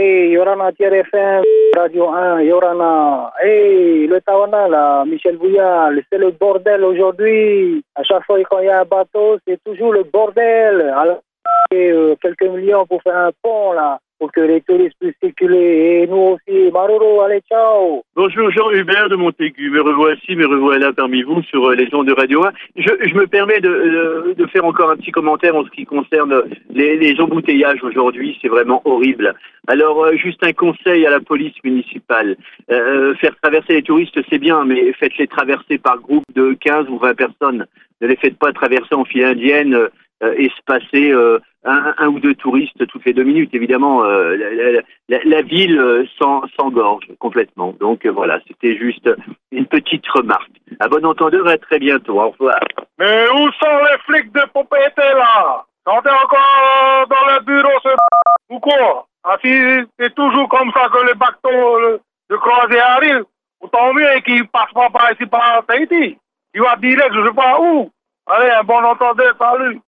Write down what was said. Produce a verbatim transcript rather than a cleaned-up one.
Hey, Yorana Tier F M, Radio un, Yorana. Hey, le Tawana, là, Michel Bouillard, c'est le bordel aujourd'hui. À chaque fois quand il y a un bateau, c'est toujours le bordel. Alors, et, euh, quelques millions pour faire un pont, là, pour que les touristes puissent circuler. Et nous aussi. Maroro, allez, ciao. Bonjour Jean-Hubert de Montaigu, me revoici, me revoilà parmi vous sur euh, les ondes de Radio un. Je, je me permets de, de, de faire encore un petit commentaire en ce qui concerne les, les embouteillages aujourd'hui, c'est vraiment horrible. Alors euh, juste un conseil à la police municipale, euh, faire traverser les touristes c'est bien, mais faites-les traverser par groupe de quinze ou vingt personnes, ne les faites pas traverser en file indienne euh, et se passer euh, un, un ou deux touristes toutes les deux minutes. Évidemment, euh, la, la, la, la ville euh, s'engorge complètement. Donc euh, voilà, c'était juste une petite remarque. À bon entendeur, à très bientôt. Au revoir. Mais où sont les flics de Popété là? Quand t'es encore dans le bureau, ce ou quoi? Ah, si c'est toujours comme ça que les bateaux de croisière arrivent, autant mieux qu'ils passent pas par ici par Tahiti. Tu vas direct, je sais pas où. Allez, un bon entendeur, salut.